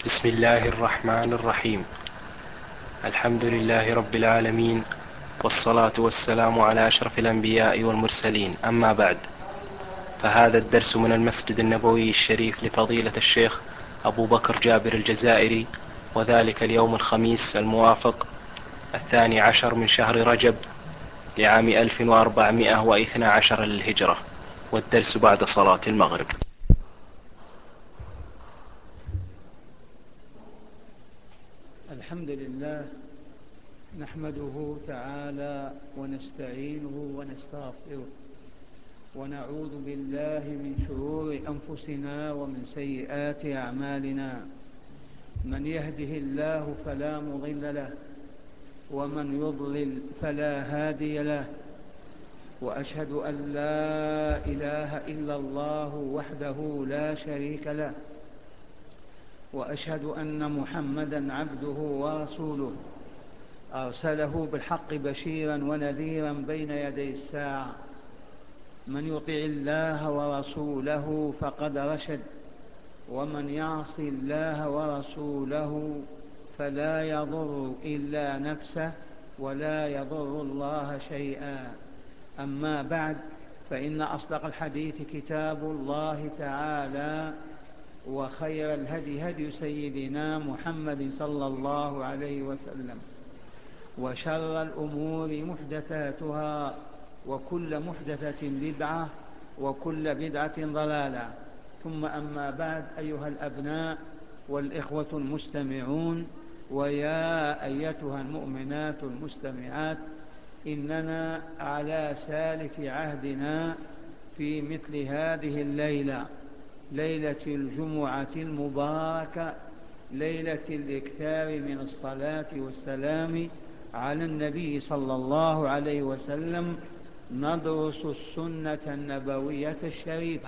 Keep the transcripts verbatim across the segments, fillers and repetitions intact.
بسم الله الرحمن الرحيم. الحمد لله رب العالمين، والصلاة والسلام على أشرف الأنبياء والمرسلين، أما بعد، فهذا الدرس من المسجد النبوي الشريف لفضيلة الشيخ أبو بكر جابر الجزائري، وذلك اليوم الخميس الموافق الثاني عشر من شهر رجب لعام ألف وأربعمائة واثني عشر للهجرة، والدرس بعد صلاة المغرب. الحمد لله نحمده تعالى ونستعينه ونستغفره، ونعوذ بالله من شرور أنفسنا ومن سيئات أعمالنا. من يهده الله فلا مضل له، ومن يضلل فلا هادي له. وأشهد أن لا إله إلا الله وحده لا شريك له، وأشهد أن محمدا عبده ورسوله، أرسله بالحق بشيرا ونذيرا بين يدي الساعة. من يطع الله ورسوله فقد رشد، ومن يعص الله ورسوله فلا يضر إلا نفسه ولا يضر الله شيئا. أما بعد، فإن أصدق الحديث كتاب الله تعالى، وخير الهدي هدي سيدنا محمد صلى الله عليه وسلم، وشر الأمور محدثاتها، وكل محدثة بدعة، وكل بدعة ضلالة. ثم أما بعد، أيها الأبناء والإخوة المستمعون، ويا أيتها المؤمنات المستمعات، إننا على سالف عهدنا في مثل هذه الليلة، ليلة الجمعة المباركة، ليلة الإكثار من الصلاة والسلام على النبي صلى الله عليه وسلم، ندرس السنة النبوية الشريفة.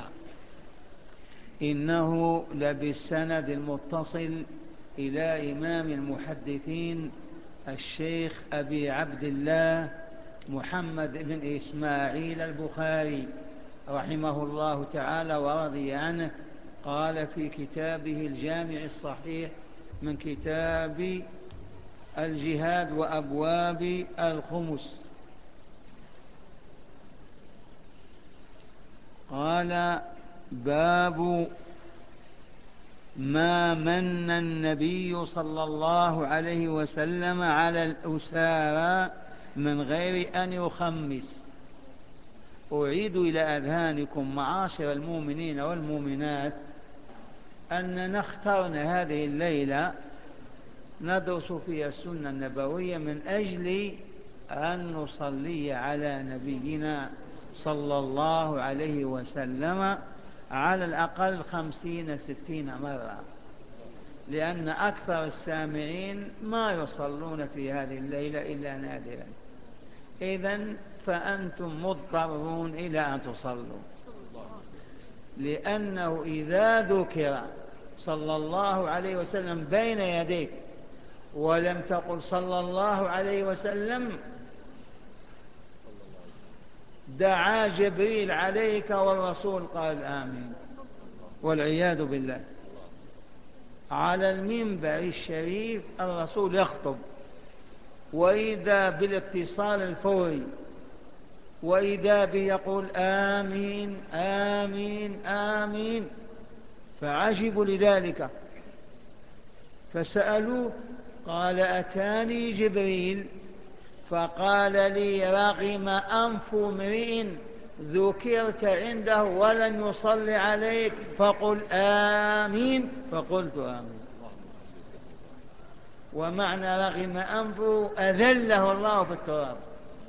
إنه لبالسند المتصل إلى إمام المحدثين الشيخ أبي عبد الله محمد بن إسماعيل البخاري رحمه الله تعالى ورضي عنه. قال في كتابه الجامع الصحيح من كتاب الجهاد وأبواب الخمس، قال: باب ما من النبي صلى الله عليه وسلم على الأسارى من غير أن يخمس. أعيد إلى أذهانكم معاشر المؤمنين والمؤمنات أننا اخترنا هذه الليلة ندرس فيها السنة النبوية من أجل أن نصلي على نبينا صلى الله عليه وسلم على الأقل خمسين ستين مرة، لأن أكثر السامعين ما يصلون في هذه الليلة إلا نادرا. إذن فأنتم مضطرون إلى أن تصلوا، لأنه إذا ذكر صلى الله عليه وسلم بين يديك ولم تقل صلى الله عليه وسلم، دعا جبريل عليك والرسول قال آمين، والعياذ بالله. على المنبر الشريف الرسول يخطب، وإذا بالاتصال الفوري، وإذا بيقول آمين آمين آمين، فعجبوا لذلك فسألوه، قال: أتاني جبريل فقال لي: رغم أنف امرئ ذكرت عنده ولم يصل عليك فقل آمين، فقلت آمين. ومعنى رغم أنفه أذله الله في التراب.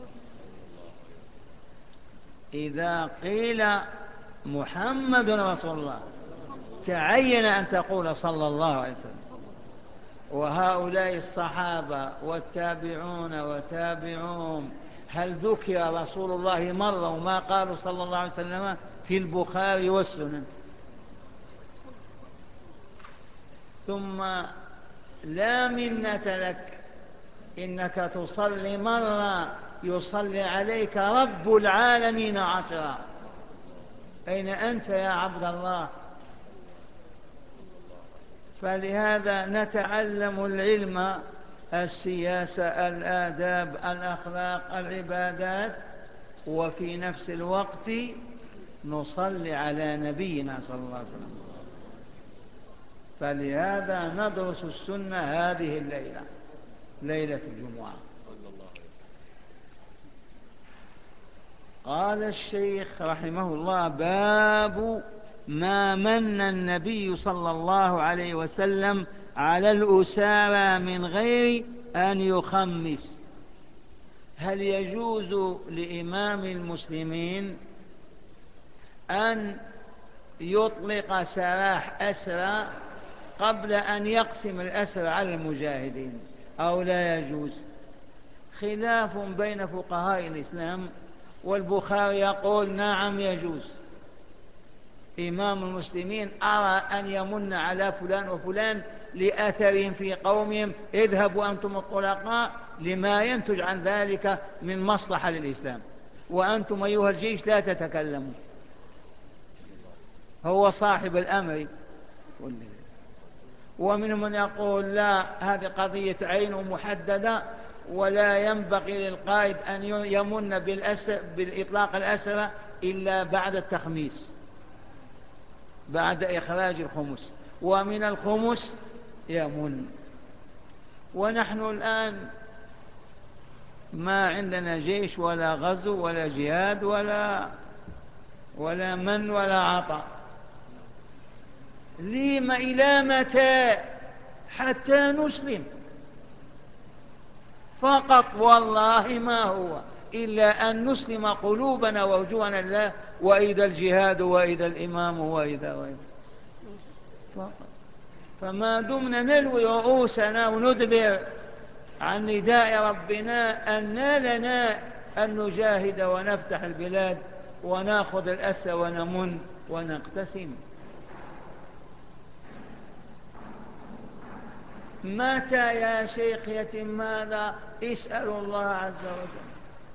إذا قيل محمد رسول الله تعين أن تقول صلى الله عليه وسلم. وهؤلاء الصحابة والتابعون وتابعوهم، هل ذكر رسول الله مرة وما قالوا صلى الله عليه وسلم؟ في البخاري والسنن. ثم لا منة لك إنك تصلي مرة يصلي عليك رب العالمين عشرا. أين أنت يا عبد الله؟ فلهذا نتعلم العلم، السياسة، الآداب، الأخلاق، العبادات، وفي نفس الوقت نصلي على نبينا صلى الله عليه وسلم. فلهذا ندرس السنة هذه الليلة، ليلة الجمعة. قال الشيخ رحمه الله: باب ما من النبي صلى الله عليه وسلم على الأسارى من غير أن يخمس. هل يجوز لإمام المسلمين أن يطلق سراح أسرى قبل أن يقسم الأسرى على المجاهدين أو لا يجوز؟ خلاف بين فقهاء الإسلام، والبخاري يقول نعم يجوز. إمام المسلمين أرى أن يمن على فلان وفلان لأثرهم في قومهم: اذهبوا أنتم الطلقاء، لما ينتج عن ذلك من مصلحة للإسلام، وأنتم أيها الجيش لا تتكلموا. هو صاحب الأمر. ومنهم من يقول لا، هذه قضية عين محددة، ولا ينبغي للقائد أن يمن بالأسر بالإطلاق الأسرى إلا بعد التخميس، بعد إخراج الخمس، ومن الخمس يمن. ونحن الآن ما عندنا جيش ولا غزو ولا جهاد ولا ولا من ولا عطاء. لم إلى متى؟ حتى نسلم فقط، والله ما هو إلا أن نسلم قلوبنا ووجوهنا لله، وإذا الجهاد وإذا الإمام وإذا وإذا فقط. فما دمنا نلوي رؤوسنا وندبر عن نداء ربنا أن لنا أن نجاهد ونفتح البلاد ونأخذ الأسى ونمن ونقتسم. متى يا شيخ يتم هذا؟ اسألوا الله عز وجل.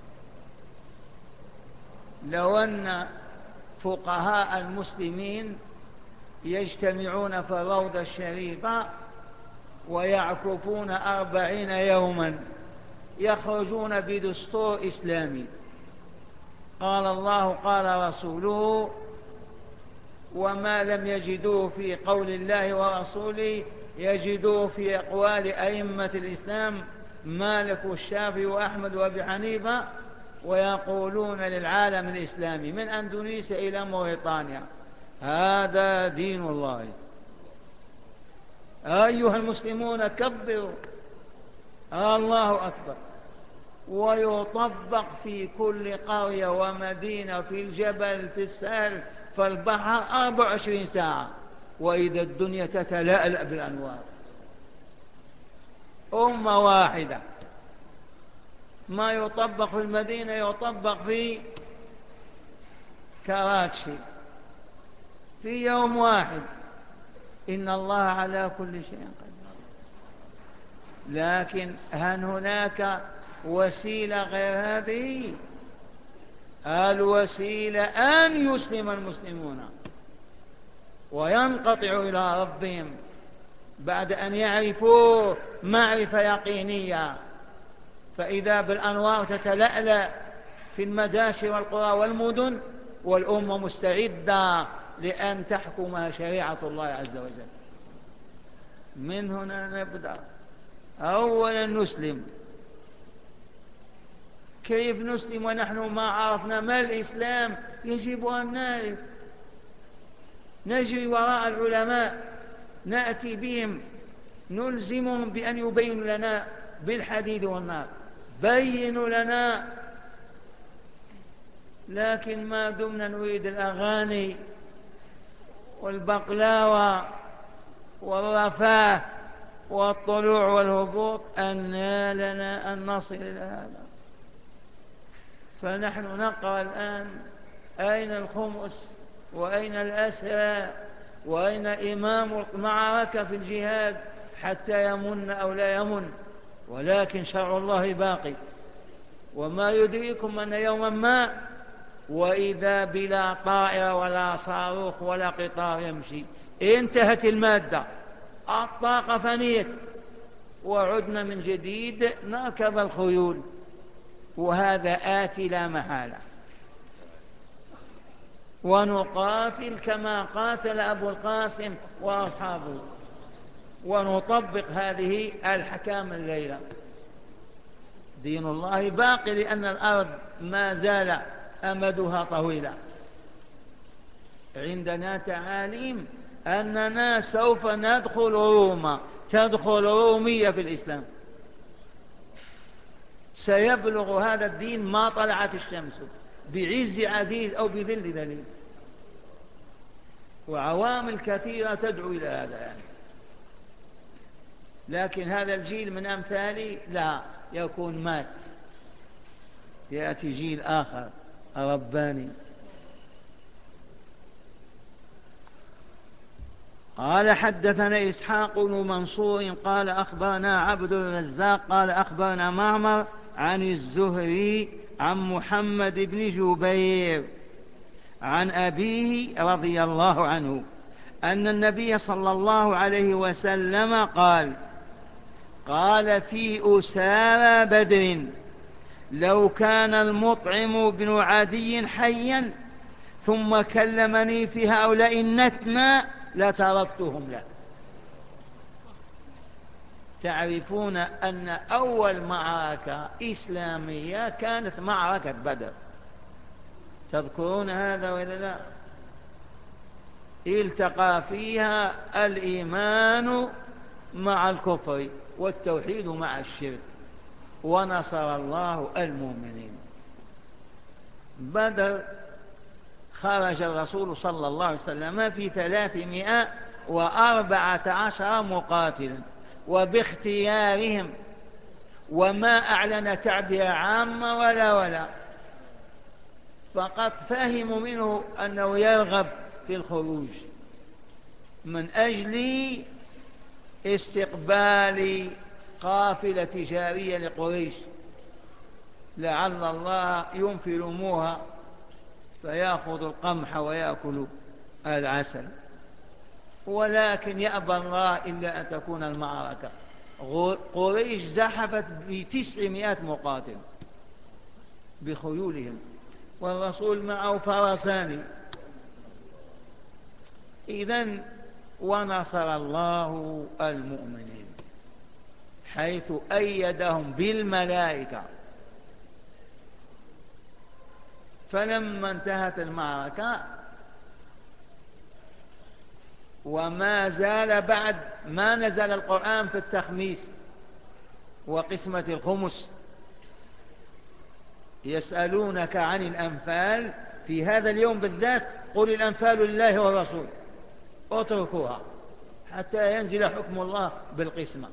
لو أن فقهاء المسلمين يجتمعون في الروضة الشريفة ويعكفون أربعين يوما، يخرجون بدستور إسلامي قال الله قال رسوله، وما لم يجدوه في قول الله ورسوله يجدوه في أقوال أئمة الإسلام مالك والشافعي وأحمد وأبي حنيفة، ويقولون للعالم الإسلامي من أندونيسيا إلى موريطانيا: هذا دين الله. أيها المسلمون كبروا، الله أكبر. ويطبق في كل قرية ومدينة، في الجبل، في السهل، في البحر، أربع وعشرين ساعة، وإذا الدنيا تتلألأ بالأنوار. أمة واحدة. ما يطبق في المدينة يطبق في كراتشي في يوم واحد. إن الله على كل شيء قدير. لكن هل هناك وسيلة غير هذه؟ الوسيلة أن يسلم المسلمون وينقطعوا إلى ربهم بعد أن يعرفوا معرفة يقينية، فإذا بالأنوار تتلألأ في المداشر والقرى والمدن، والأمة مستعدة لأن تحكم شريعة الله عز وجل. من هنا نبدأ. أولا نسلم. كيف نسلم ونحن ما عرفنا ما الإسلام؟ يجب أن نعرف. نجري وراء العلماء، نأتي بهم، نلزمهم بأن يبينوا لنا بالحديد والنار، بينوا لنا. لكن ما دمنا نريد الأغاني والبقلاوة والرفاه والطلوع والهبوط، أنى لنا أن نصل إلى هذا. فنحن نقرأ الآن: أين الخمس؟ وأين الأسرى؟ وأين إمام المعركة في الجهاد حتى يمن أو لا يمن؟ ولكن شرع الله باقي. وما يدريكم أن يوما ما وإذا بلا طائرة ولا صاروخ ولا قطار يمشي، انتهت المادة، الطاقة فنيت، وعدنا من جديد نركب الخيول، وهذا آتي لا محالة، ونقاتل كما قاتل أبو القاسم وأصحابه، ونطبق هذه الأحكام الليلة. دين الله باقي، لأن الأرض ما زال أمدها طويلة. عندنا تعاليم أننا سوف ندخل روما، تدخل رومية في الإسلام، سيبلغ هذا الدين ما طلعت الشمس، بعز عزيز أو بذل ذليل، وعوامل كثيرة تدعو إلى هذا يعني. لكن هذا الجيل من أمثالي لا، يكون مات، يأتي جيل آخر رباني. قال حدثنا إسحاق بن منصور قال أخبرنا عبد الرزاق قال أخبرنا معمر عن الزهري عن محمد بن جبير عن أبيه رضي الله عنه أن النبي صلى الله عليه وسلم قال قال في أسارى بدر: لو كان المطعم بن عدي حيا ثم كلمني في هؤلاء النتنى لتركتهم له. تعرفون أن أول معركة إسلامية كانت معركة بدر، تذكرون هذا ولا لا؟ التقى فيها الإيمان مع الكفر والتوحيد مع الشرك، ونصر الله المؤمنين. بدر خرج الرسول صلى الله عليه وسلم في ثلاثمائة وأربعة عشر مقاتلا، وباختيارهم، وما أعلن تعبئة عامة ولا ولا، فقد فهموا منه أنه يرغب في الخروج من أجل استقبال قافلة تجارية لقريش، لعل الله ينفلموها فيأخذ القمح ويأكل العسل. ولكن يأبى الله إلا أن تكون المعركة. قريش زحفت بتسعمائة مقاتل بخيولهم، والرسول معه فرسان. إذن ونصر الله المؤمنين حيث أيدهم بالملائكة. فلما انتهت المعركة وما زال بعد ما نزل القرآن في التخميس وقسمة الخمس، يسألونك عن الأنفال في هذا اليوم بالذات، قل الأنفال لله والرسول، اتركوها حتى ينزل حكم الله بالقسمة.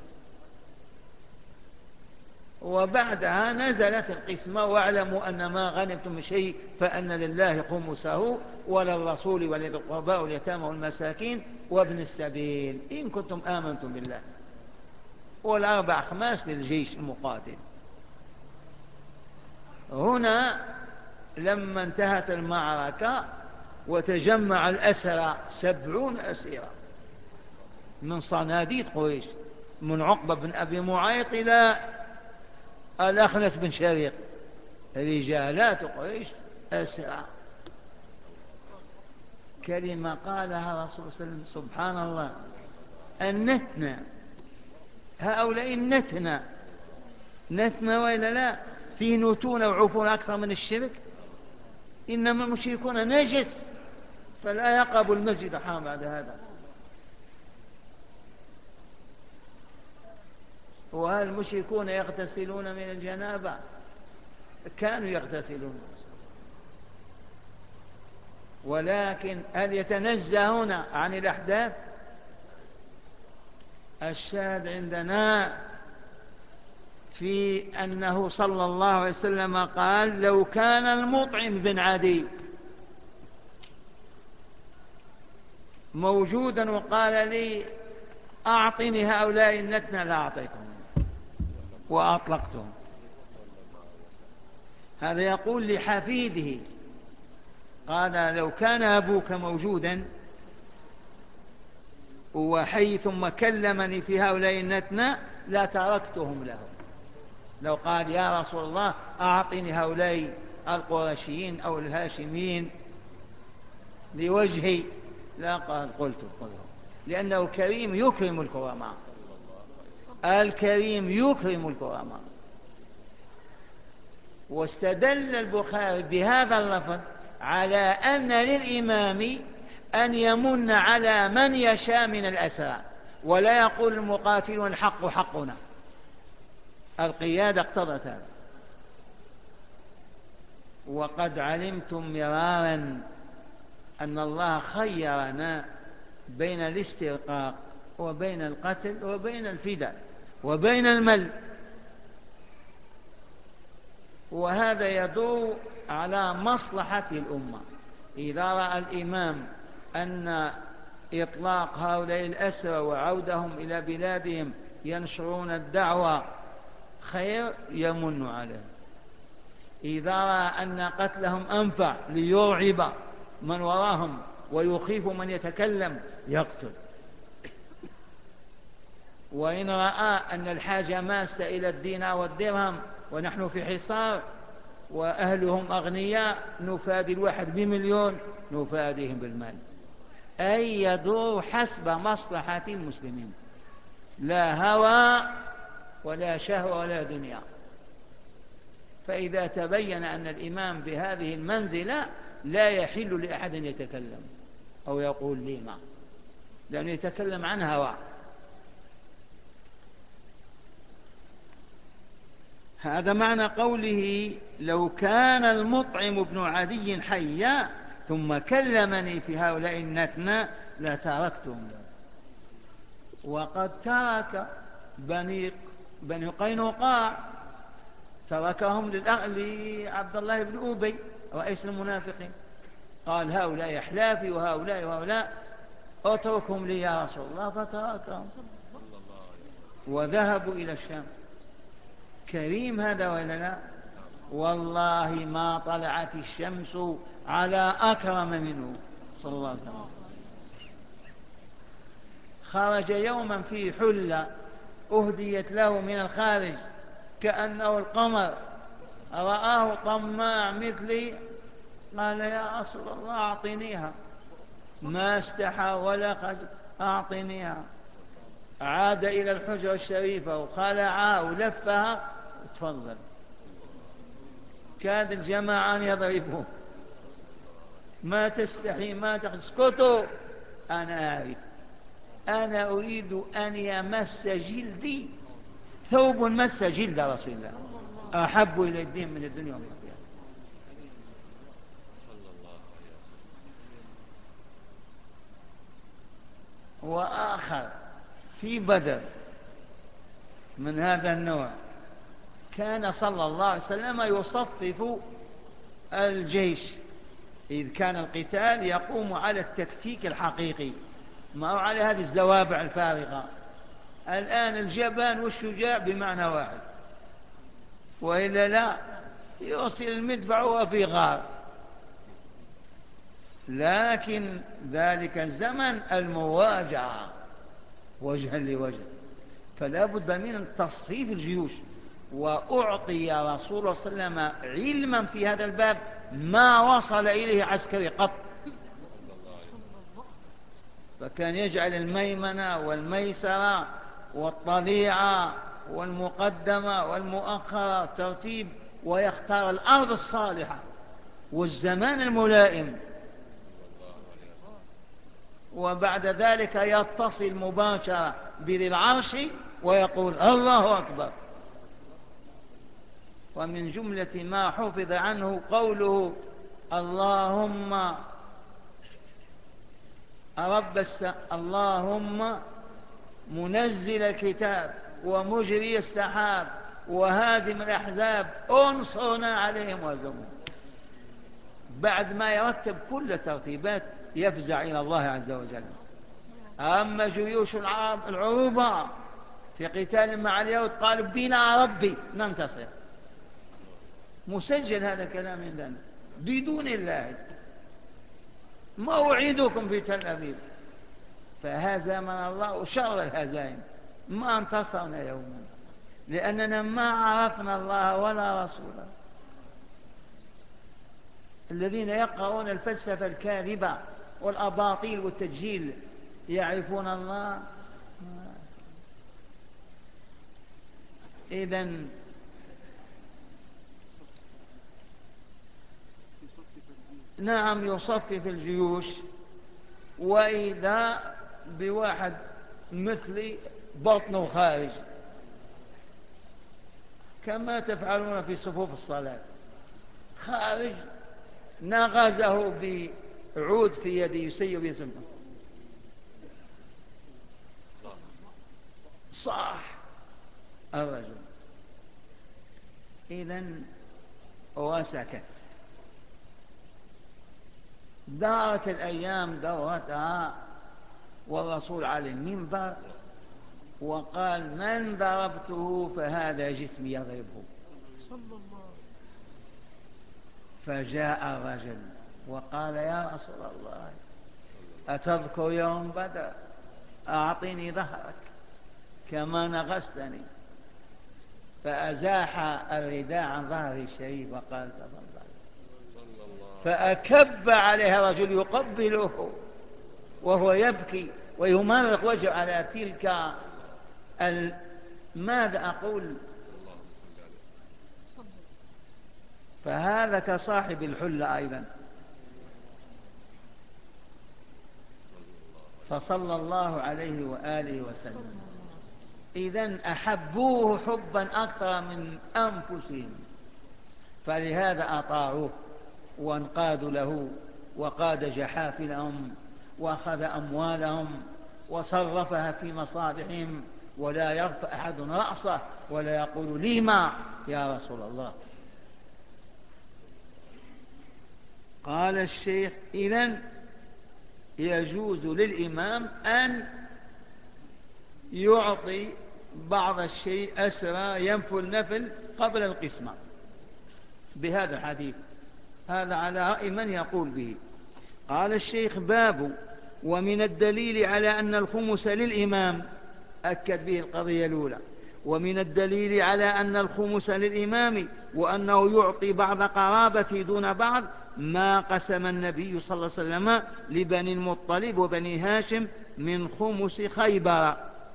وبعدها نزلت القسمة: واعلموا أن ما غنمتم من شيء فأن لله خمسه وللرسول ولذي القربى واليتامى والمساكين وابن السبيل إن كنتم آمنتم بالله. والأربع خماس للجيش المقاتل. هنا لما انتهت المعركة وتجمع الأسرى سبعون أسيرا من صناديد قريش، من عقبة بن أبي معيط إلى الأخنس بن شريق، رجالات قريش أسرى. كلمة قالها رسول صلى الله عليه وسلم: سبحان الله، النتنى، هؤلاء النتنى، نتنى وإلا لا؟ فيه نتون وعفون أكثر من الشرك. إنما المشركون نجس، فلا يقربوا المسجد الحرام بعد هذا. وهل المشركون يغتسلون من الجنابة؟ كانوا يغتسلون، ولكن هل يتنزهون عن الأحداث؟ الشاهد عندنا في أنه صلى الله عليه وسلم قال: لو كان المطعم بن عدي موجودا وقال لي أعطني هؤلاء النتنى لأعطيتهم وأطلقتهم. هذا يقول لحفيده، قال: لو كان أبوك موجودا وحيثما كلمني في هؤلاء النتنى لا تركتهم لهم. لو قال يا رسول الله أعطني هؤلاء القرشيين أو الهاشمين لوجهي، لا قال قلت خذهم، لأنه كريم يكرم الكرماء، الكريم يكرم الكرماء. واستدل البخاري بهذا اللفظ على أن للإمام أن يمن على من يشاء من الأسرى، ولا يقول المقاتلون الحق حقنا. القيادة اقتضت هذا. وقد علمتم مرارا أن الله خيرنا بين الاسترقاق وبين القتل وبين الفداء وبين المل، وهذا يدور على مصلحة الأمة. إذا رأى الإمام أن إطلاق هؤلاء الأسرى وعودهم إلى بلادهم ينشرون الدعوة خير يمن عليه. إذا رأى أن قتلهم أنفع ليرعب من وراهم ويخيف من يتكلم يقتل. وإن رأى أن الحاجة ماسة إلى الدينار والدرهم ونحن في حصار وأهلهم أغنياء نفادي الواحد بمليون نفاديهم بالمال. أي يدور حسب مصلحة المسلمين، لا هوى ولا شهوة ولا دنيا. فإذا تبين أن الإمام بهذه المنزلة لا يحل لأحد أن يتكلم أو يقول لما، لأنه يتكلم عن هوى. هذا معنى قوله لو كان المطعم بن عدي حيا ثم كلمني في هؤلاء النتنى لتركتهم. وقد ترك بني, بني قينقاع، تركهم لعبد الله بن أبي رئيس المنافقين، قال هؤلاء أحلافي وهؤلاء وهؤلاء اتركهم لي يا رسول الله، فتركهم وذهبوا إلى الشام. كريم هذا ولا لا؟ والله ما طلعت الشمس على أكرم منه صلى الله عليه وسلم. خرج يوما في حلة أهديت له من الخارج كأنه القمر، رآه طماع مثلي قال يا رسول الله أعطنيها، ما استحى ولا قد أعطنيها. عاد إلى الحجرة الشريفة وخلعها ولفها تفضل. كاد الجماعة أن يضربوه، ما تستحي ما تسكتوا، أنا أعرف، أنا أريد أن يمس جلدي ثوب مس جلد رسول الله أحب إلى الدين من الدنيا وما فيها. وآخر في بدر من هذا النوع كان صلى الله عليه وسلم يصفف الجيش. إذ كان القتال يقوم على التكتيك الحقيقي، ما هو على هذه الزوابع الفارغة. الآن الجبان والشجاع بمعنى واحد، وإلا لا يوصل المدفع وفي غار. لكن ذلك الزمن المواجهة وجها لوجه، فلا بد من تصفيف الجيوش. وأعطي رسول الله صلى الله عليه وسلم علما في هذا الباب ما وصل إليه عسكري قط. فكان يجعل الميمنة والميسرة والطليعة والمقدمة والمؤخرة ترتيب، ويختار الأرض الصالحة والزمان الملائم، وبعد ذلك يتصل مباشرة بذي العرش ويقول الله أكبر. ومن جملة ما حفظ عنه قوله اللهم رب السماء اللهم منزل الكتاب ومجري السحاب وهازم الأحزاب انصرنا عليهم وهزمهم. بعد ما يرتب كل الترتيبات يفزع إلى الله عز وجل. أما جيوش العروبة في قتال مع اليهود قالوا بنا ربي ننتصر. مسجل هذا الكلام عندنا بدون الله. موعدكم في تل أبيب فهزمنا الله شر الهزائم، ما انتصرنا يوما، لأننا ما عرفنا الله ولا رسوله. الذين يقرؤون الفلسفة الكاذبة والأباطيل والتجهيل يعرفون الله؟ إذن نعم يصفي في الجيوش، وإذا بواحد مثلي بطنه خارج كما تفعلون في صفوف الصلاة، خارج نغزه بعود في يده يسيب يسمه صاح الرجل. إذن وسكت. دارت الأيام دورتها، والرسول على المنبر وقال: من ضربته فهذا جسمي يضربه. فجاء الرجل وقال: يا رسول الله، أتذكر يوم بدر؟ أعطني ظهرك كما نغزتني. فأزاح الرداء عن ظهره الشريف وقال: تفضل. فأكب عليها رجل يقبله وهو يبكي ويمرق وجهه على تلك ال... ماذا أقول؟ فهذا كصاحب الحلة أيضا. فصلى الله عليه وآله وسلم. إذن أحبوه حبا أكثر من أنفسهم، فلهذا أطاعوه وانقادوا له، وقاد جحافلهم وأخذ أموالهم وصرفها في مصالحهم، ولا يرفع أحد رأسه ولا يقول لما يا رسول الله. قال الشيخ: إذن يجوز للإمام أن يعطي بعض الشيء أسرى ينفل نفل قبل القسمة بهذا الحديث. هذا على رأي من يقول به. قال الشيخ: باب ومن الدليل على أن الخمس للإمام، أكد به القضية الأولى. ومن الدليل على أن الخمس للإمام وأنه يعطي بعض قرابته دون بعض ما قسم النبي صلى الله عليه وسلم لبني المطلب وبني هاشم من خمس خيبر.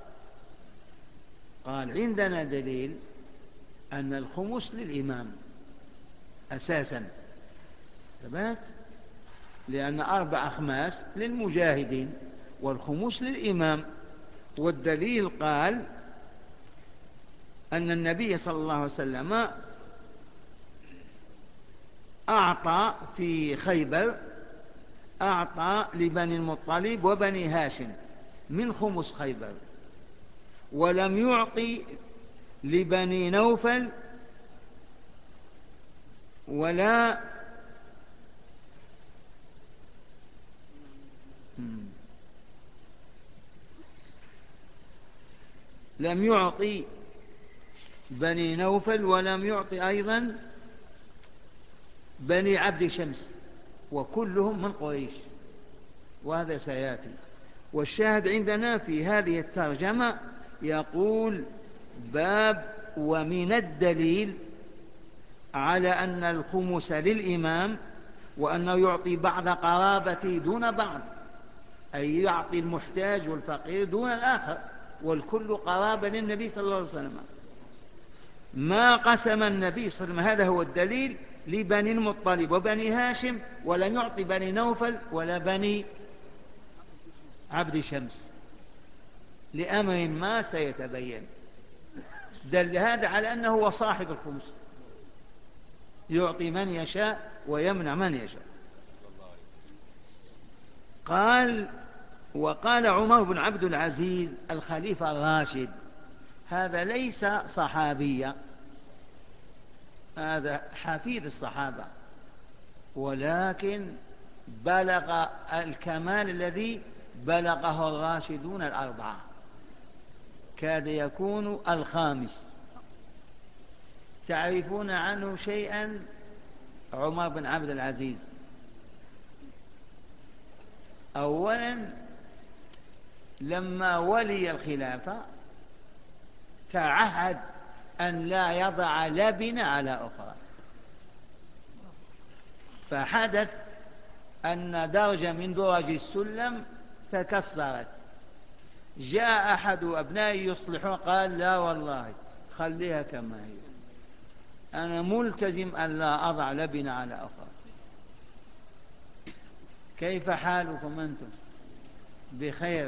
قال: عندنا دليل أن الخمس للإمام أساسا، ثبت، لأن أربع أخماس للمجاهدين والخمس للإمام. والدليل قال أن النبي صلى الله عليه وسلم أعطى في خيبر، أعطى لبني المطلب وبني هاشم من خمس خيبر، ولم يعطي لبني نوفل ولا لم يعطي بني نوفل ولم يعطي أيضا بني عبد شمس، وكلهم من قريش، وهذا سيأتي. والشاهد عندنا في هذه الترجمة يقول: باب ومن الدليل على أن الخمس للإمام وأنه يعطي بعض قرابته دون بعض، أي يعطي المحتاج والفقير دون الآخر، والكل قرابة للنبي صلى الله عليه وسلم. ما قسم النبي صلى الله عليه وسلم، هذا هو الدليل، لبني المطلب وبني هاشم، ولم يعطي بني نوفل ولا بني عبد شمس لأمر ما سيتبين. دل هذا على أنه هو صاحب الخمس، يعطي من يشاء ويمنع من يشاء. قال: وقال عمر بن عبد العزيز الخليفة الراشد، هذا ليس صحابيا، هذا حفيد الصحابة، ولكن بلغ الكمال الذي بلغه الراشدون الأربعة، كاد يكون الخامس. تعرفون عنه شيئا؟ عمر بن عبد العزيز أولا لما ولي الخلافة تعهد أن لا يضع لبن على أخرى، فحدث أن درجة من درج السلم تكسرت. جاء أحد أبنائي يصلحون، قال لا والله خليها كما هي، أنا ملتزم أن لا أضع لبن على أخرى. كيف حالكم أنتم؟ بخير.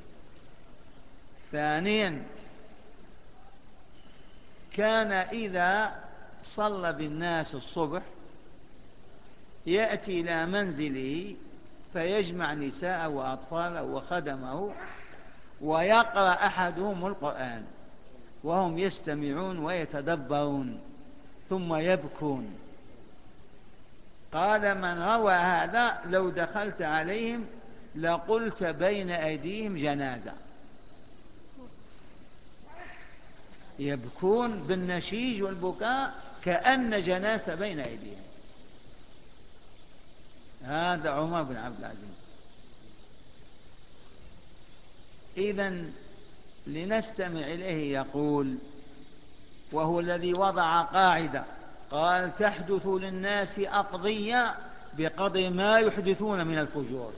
ثانيا، كان إذا صلى بالناس الصبح يأتي إلى منزله فيجمع نساءه وأطفاله وخدمه ويقرأ أحدهم القرآن وهم يستمعون ويتدبرون ثم يبكون. قال من روى هذا لو دخلت عليهم لقلت بين أيديهم جنازة، يبكون بالنشيج والبكاء كأن جنازة بين أيديهم. هذا عمر بن عبد العزيز. إذن لنستمع إليه يقول، وهو الذي وضع قاعدة، قال تحدث للناس أقضية بقدر ما يحدثون من الفجور.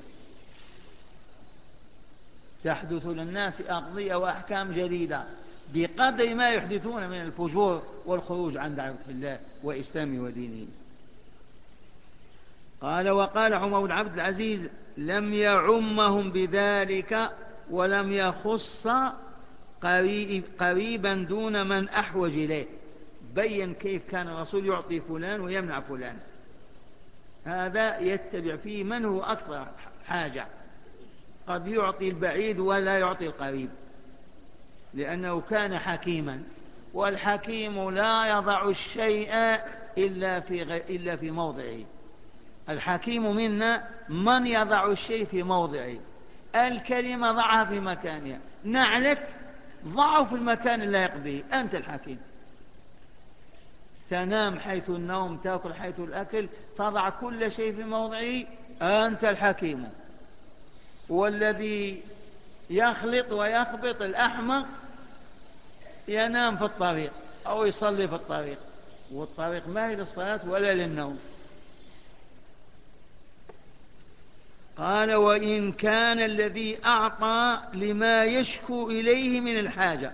تحدث للناس أقضية وأحكام جديدة بقدر ما يحدثون من الفجور والخروج عن دعوة الله وإسلامه ودينه. قال وقال عمر بن عبد العزيز لم يعمهم بذلك ولم يخص قريب قريبا دون من أحوج إليه. بين كيف كان الرسول يعطي فلان ويمنع فلان، هذا يتبع فيه من هو أكثر حاجة، قد يعطي البعيد ولا يعطي القريب، لأنه كان حكيما، والحكيم لا يضع الشيء إلا في, غ... إلا في موضعه. الحكيم منا من يضع الشيء في موضعه. الكلمة ضعها في مكانها، نعلك ضعه في المكان اللائق به، أنت الحكيم. تنام حيث النوم، تأكل حيث الأكل، تضع كل شيء في موضعه، أنت الحكيم. والذي يخلط ويخبط الأحمق ينام في الطريق أو يصلي في الطريق، والطريق ما هي للصلاة ولا للنوم. قال وإن كان الذي أعطى لما يشكو إليه من الحاجة،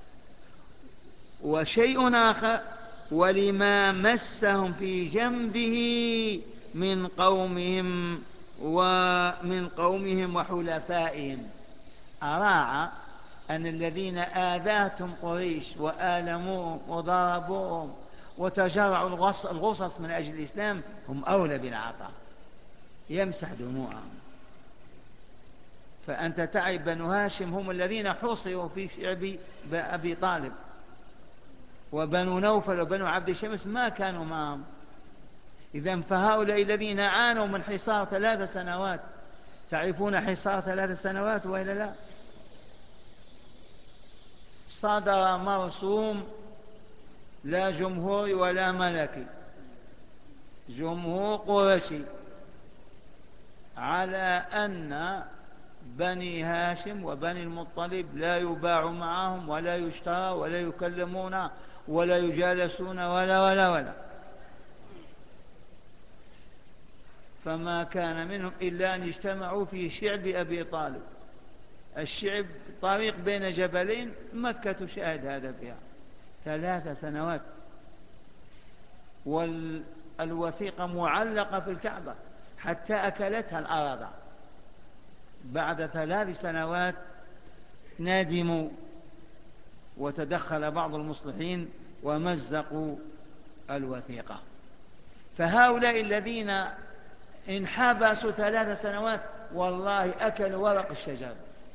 وشيء آخر ولما مسهم في جنبه من قومهم ومن قومهم وحلفائهم. أراعى أن الذين آذاتهم قريش وآلموهم وضربوهم وتجرعوا الغصص من أجل الإسلام هم أولى بالعطاء، يمسح دموعهم. فأنت تعب بنو هاشم هم الذين حصروا في شعب أبي طالب، وبنو نوفل وبنو عبد شمس ما كانوا معهم. إذن فهؤلاء الذين عانوا من حصار ثلاث سنوات، تعرفون حصار ثلاث سنوات وإلا لا؟ صدر مرسوم لا جمهوري ولا ملكي، جمهور قرشي، على أن بني هاشم وبني المطلب لا يباع معهم ولا يشترى ولا يكلمون ولا يجالسون ولا ولا ولا فما كان منهم إلا أن اجتمعوا في شعب أبي طالب. الشعب طريق بين جبلين، مكة شاهد هذا فيها ثلاث سنوات، والوثيقة معلقة في الكعبة حتى أكلتها الأرض. بعد ثلاث سنوات ندموا وتدخل بعض المصلحين ومزقوا الوثيقة. فهؤلاء الذين انحبسوا ثلاث سنوات والله أكلوا ورق الشجر.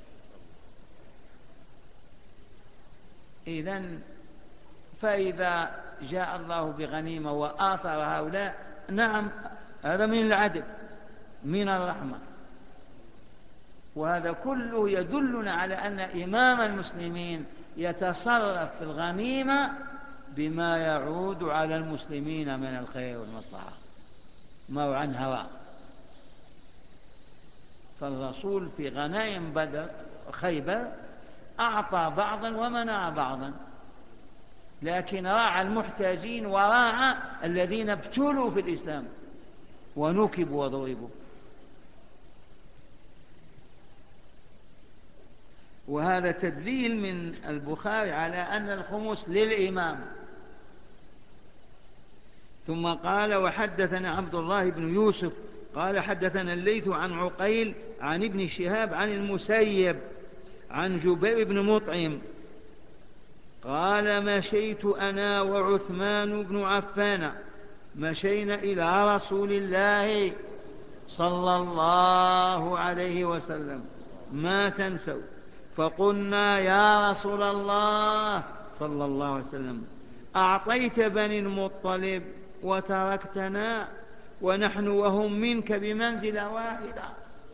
إذن فإذا جاء الله بغنيمة وآثر هؤلاء، نعم هذا من العدل من الرحمة. وهذا كله يدلنا على أن إمام المسلمين يتصرف في الغنيمة بما يعود على المسلمين من الخير والمصلحة، ما هو عن هوى. فالرسول في غنائم بدر خيبر أعطى بعضا ومنع بعضا، لكن راعى المحتاجين وراعى الذين ابتلوا في الإسلام ونكبوا وضربوا. وهذا تدليل من البخاري على أن الخمس للإمام. ثم قال: وحدثنا عبد الله بن يوسف قال حدثنا الليث عن عقيل عن ابن شهاب عن المسيب عن جبير بن مطعم قال: مشيت أنا وعثمان بن عفان مشينا إلى رسول الله صلى الله عليه وسلم ما تنسوا، فقلنا: يا رسول الله صلى الله عليه وسلم، أعطيت بني المطلب وتركتنا ونحن وهم منك بمنزلة واحدة.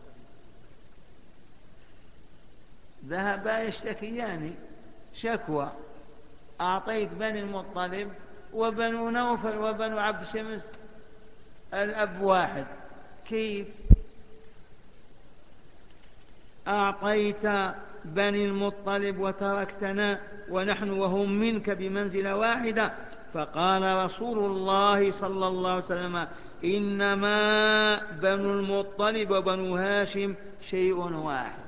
ذهبا يشتكيان شكوى: أعطيت بني المطلب وبنو نوفل وبنو عبد شمس الأب واحد، كيف؟ أعطيت بني المطلب وتركتنا ونحن وهم منك بمنزلة واحدة. فقال رسول الله صلى الله عليه وسلم: إنما بنو المطلب وبنو هاشم شيء واحد.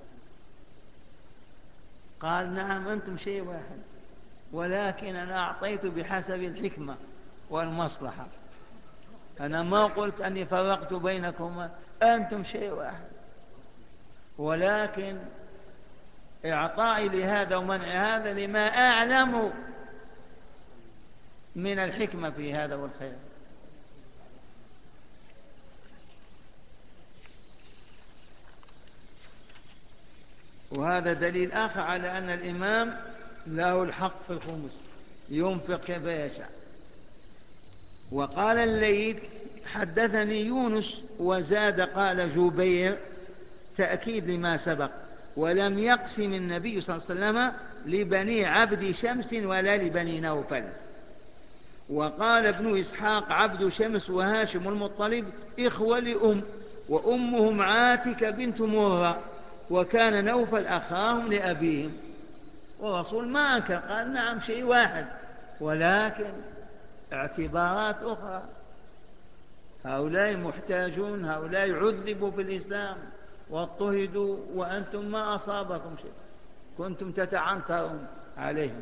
قال: نعم أنتم شيء واحد، ولكن أنا أعطيت بحسب الحكمة والمصلحة، أنا ما قلت أني فرقت بينكم، أنتم شيء واحد، ولكن إعطائي لهذا ومنع هذا لما أعلم من الحكمة في هذا والخير. وهذا دليل آخر على أن الإمام له الحق في الخمس، ينفق كيف يشاء. وقال الليث: حدثني يونس وزاد قال جبير تأكيد لما سبق، ولم يقسم النبي صلى الله عليه وسلم لبني عبد شمس ولا لبني نوفل. وقال ابن إسحاق: عبد شمس وهاشم المطلب إخوة لأم، وأمهم عاتكة بنت مرة، وكان نوفل أخاهم لأبيهم. والرسول ما أنكر، قال: نعم شيء واحد، ولكن اعتبارات أخرى، هؤلاء محتاجون، هؤلاء عذبوا في الإسلام واضطهدوا وأنتم ما أصابكم شيء، كنتم تتعنترون عليهم.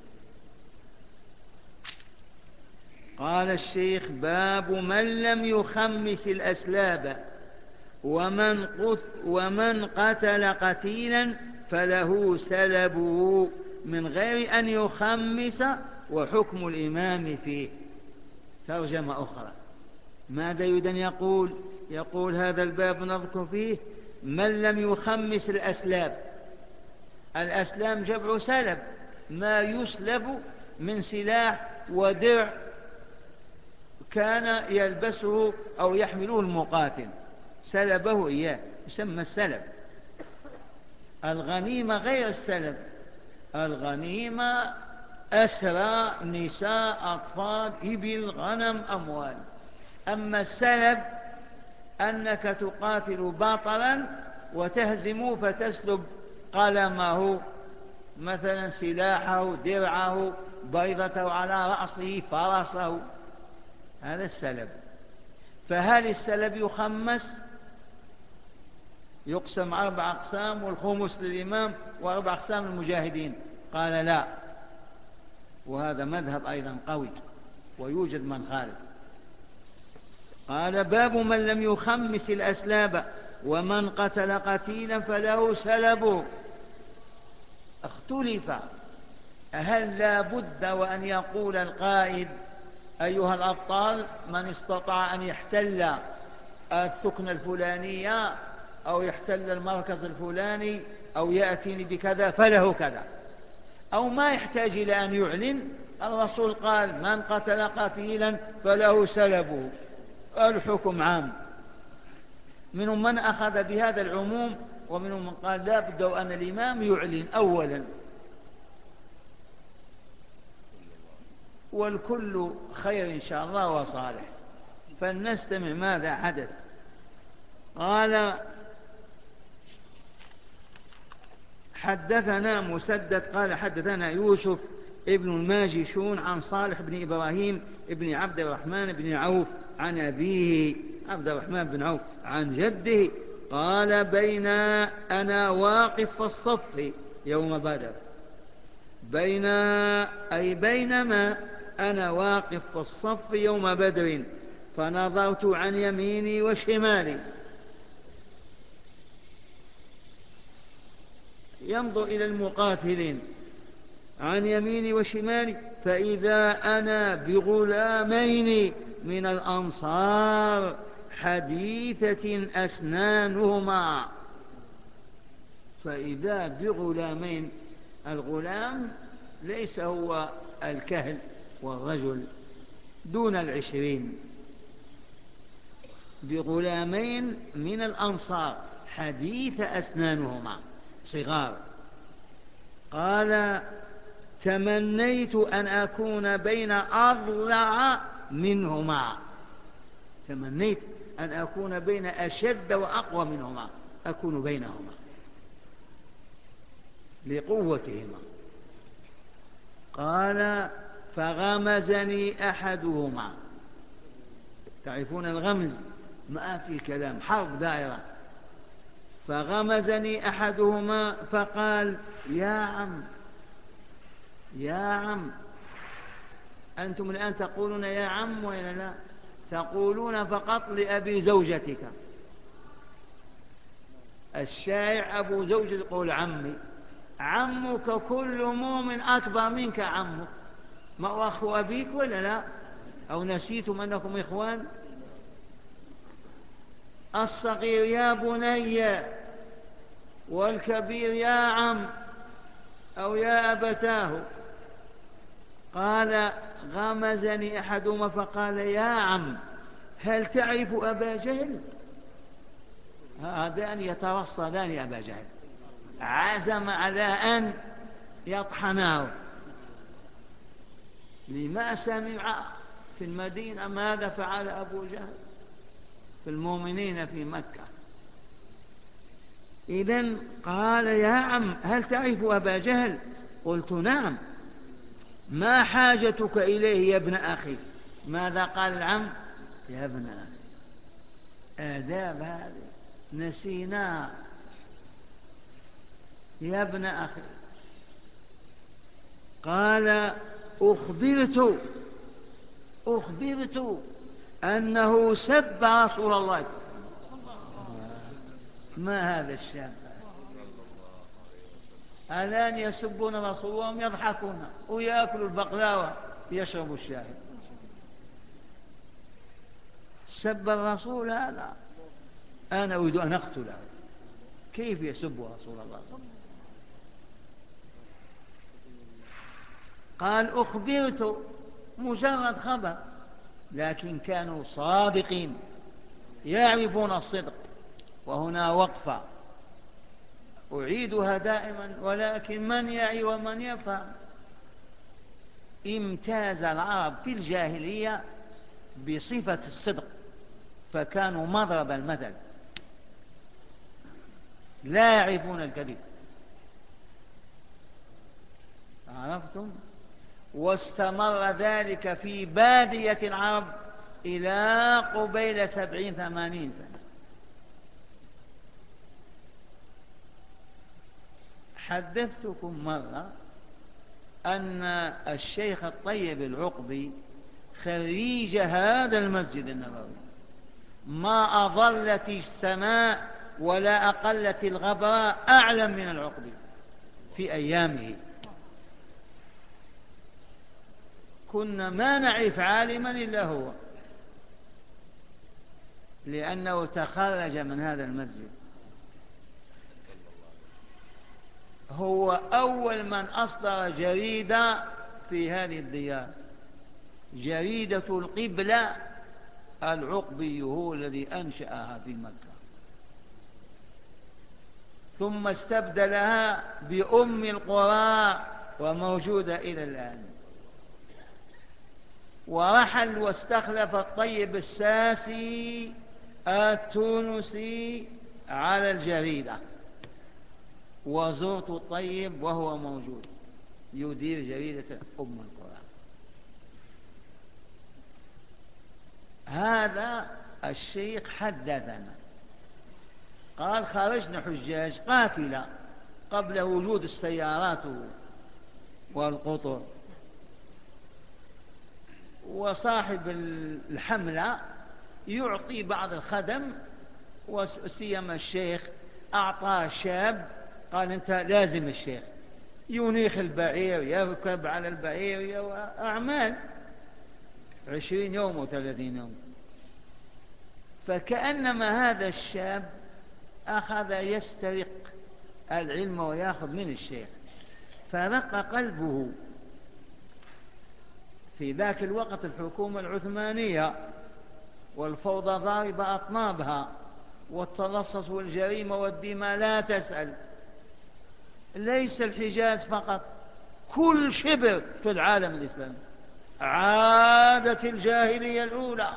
قال الشيخ: باب من لم يخمس الأسلاب ومن, قت ومن قتل قتيلا فله سلبه من غير أن يخمس، وحكم الإمام فيه. ترجمة أخرى: ماذا يريد أن يقول؟ يقول هذا الباب نذكر فيه من لم يخمس الأسلاب. الأسلام جمع سلب، ما يسلب من سلاح ودرع كان يلبسه أو يحمله المقاتل، سلبه إياه، يسمى السلب. الغنيمة غير السلب، الغنيمة أسرى، نساء، أطفال، إبل، غنم، أموال. أما السلب أنك تقاتل باطلا وتهزمه فتسلب قلمه مثلا، سلاحه، درعه، بيضته على رأسه، فرسه، هذا السلب. فهل السلب يخمس؟ يقسم أربع أقسام، والخمس للإمام وأربع أقسام المجاهدين. قال: لا، وهذا مذهب أيضا قوي ويوجد من خالف. قال: باب من لم يخمس الأسلاب ومن قتل قتيلا فله سلبه. اختلف هل لا بد وأن يقول القائد: أيها الأبطال، من استطاع أن يحتل الثكن الفلانية أو يحتل المركز الفلاني أو يأتيني بكذا فله كذا، أو ما يحتاج إلى أن يعلن. الرسول قال: من قتل قتيلا فله سلبه، الحكم عام. منهم من أخذ بهذا العموم، ومنهم من قال لا بد أن الإمام يعلن أولا، والكل خير إن شاء الله وصالح. فلنستمع ماذا حدث. قال: حدثنا مسدد قال حدثنا يوسف ابن الماجشون عن صالح بن إبراهيم ابن عبد الرحمن بن عوف عن أبيه عبد الرحمن بن عوف عن جده قال بين أنا واقف في الصف يوم بدر، بين أي بينما أنا واقف في الصف يوم بدر فنظرت عن يميني وشمالي، ينظر إلى المقاتلين عن يميني وشمالي فإذا أنا بغلامين من الأنصار حديثة أسنانهما، فإذا بغلامين، الغلام ليس هو الكهل والرجل دون العشرين، بغلامين من الأنصار حديث أسنانهما صغار. قال تمنيت أن أكون بين أضلع منهما، تمنيت أن أكون بين أشد وأقوى منهما، أكون بينهما لقوتهما. قال فغمزني أحدهما، تعرفون الغمز ما في كلام، حرب دائرة. فغمزني أحدهما فقال يا عم يا عم، أنتم الآن تقولون يا عم وإلا لا؟ تقولون فقط لأبي زوجتك، الشائع أبو زوجة يقول عمي، عمك كل مؤمن أكبر منك عمك، ما هو أخو أبيك ولا لا؟ أو نسيتم أنكم إخوان؟ الصغير يا بني والكبير يا عم أو يا أبتاه. قال غمزني أحدهما فقال يا عم هل تعرف أبا جهل؟ هذان يترصدان أبا جهل، عزم على أن يطحناه لما سمع في المدينة ماذا فعل أبو جهل في المؤمنين في مكة. إذن قال يا عم هل تعرف أبا جهل؟ قلت نعم. ما حاجتك إليه يا ابن أخي؟ ماذا قال العم؟ يا ابن أخي. آداب هذه نسيناها. يا ابن أخي. قال أخبرت أخبرت أنه سب رسول الله صلى الله عليه وسلم. ما هذا الشاب؟ الآن يسبون رسول الله وهم يضحكون ويأكلوا البقلاوة يشربوا الشاي. سب الرسول هذا، أنا أريد أن أقتله. كيف يسب رسول الله؟ قال أخبرت، مجرد خبر، لكن كانوا صادقين يعرفون الصدق. وهنا وقفة أعيدها دائما، ولكن من يعي ومن يفهم. امتاز العرب في الجاهلية بصفة الصدق، فكانوا مضرب المثل، لا يعرفون الكذب. عرفتم؟ واستمر ذلك في بادية العرب إلى قبيل سبعين ثمانين سنة. حدثتكم مرة أن الشيخ الطيب العقبي خريج هذا المسجد النبوي ما أظلت السماء ولا أقلت الغبراء أعلم من العقبي في أيامه. كنا ما نعرف عالما إلا هو، لأنه تخرج من هذا المسجد. هو أول من أصدر جريدة في هذه الديار، جريدة القبلة. العقبي هو الذي أنشأها في مكة، ثم استبدلها بأم القرى وموجودة إلى الآن. ورحل واستخلف الطيب الساسي التونسي على الجريدة، وزرت الطيب وهو موجود يدير جريدة أم القرى. هذا الشيخ حدثنا قال خرجنا حجاج قافلة قبل وجود السيارات والقطر، وصاحب الحملة يعطي بعض الخدم، وسيما الشيخ أعطاه شاب قال أنت لازم الشيخ، ينيخ البعير يركب على البعير وأعمال عشرين يوم وثلاثين يوم. فكأنما هذا الشاب أخذ يسترق العلم ويأخذ من الشيخ، فرق قلبه. في ذاك الوقت الحكومة العثمانية والفوضى ضاربة أطنابها، والتلصص والجريمة والدماء لا تسأل، ليس الحجاز فقط، كل شبر في العالم الإسلامي عادت الجاهلية الأولى.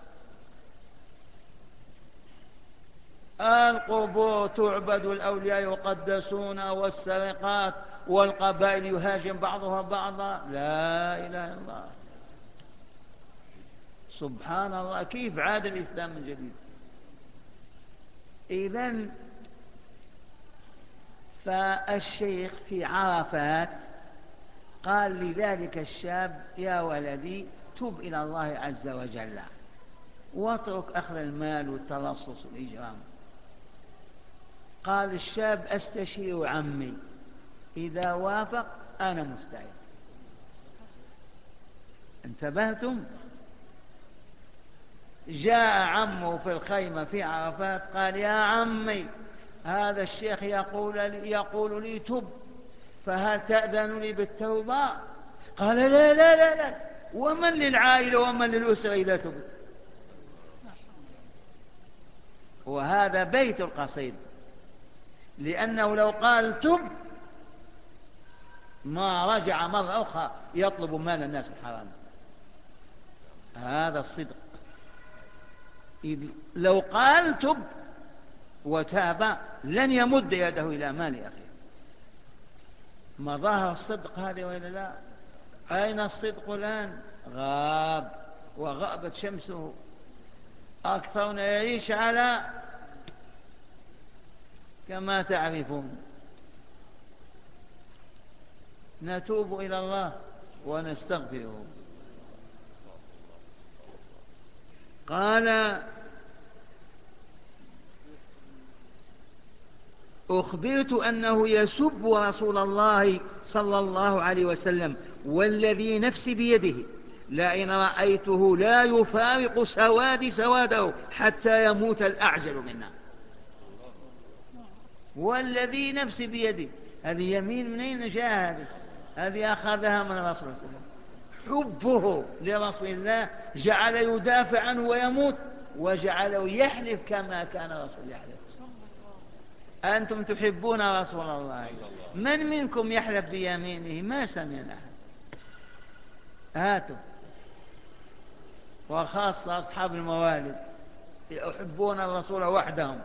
القبور تعبد والأولياء يقدسون، والسرقات، والقبائل يهاجم بعضها بعضا، لا إله إلا الله. سبحان الله، كيف عاد الإسلام من جديد؟ إذن فالشيخ في عرفات قال لذلك الشاب يا ولدي تب إلى الله عز وجل واترك أخذ المال والتلصص والإجرام. قال الشاب أستشير عمي، إذا وافق أنا مستعد. انتبهتم؟ جاء عمه في الخيمة في عرفات قال يا عمي هذا الشيخ يقول لي, يقول لي تب، فهل تأذن لي بالتوبة؟ قال لا لا لا لا، ومن للعائلة ومن للأسرة إذا تب. وهذا بيت القصيد، لأنه لو قال تب ما رجع مرة أخرى يطلب مال الناس الحرام. هذا الصدق. إذ لو قال تب وتاب لن يمد يده إلى مال أخيه. مظاهر الصدق هذه وإلا لا؟ أين الصدق الآن؟ غاب وغابت شمسه. أكثرنا يعيش على كما تعرفون. نتوب إلى الله ونستغفره. قال أخبرت أنه يسب رسول الله صلى الله عليه وسلم والذي نفسي بيده لئن رأيته لا يفارق سوادي سواده حتى يموت الأعجل منا. والذي نفسي بيده، هذه يمين من أين جاء؟ هذه هذه أخذها من رسول الله. حبه لرسول الله جعل يدافع عنه ويموت، وجعله يحلف كما كان رسول يحلف. أنتم تحبون رسول الله، من منكم يحلف بيمينه؟ ما سمعنا أحد. هاتوا. وخاصة أصحاب الموالد يحبون الرسول وحدهم.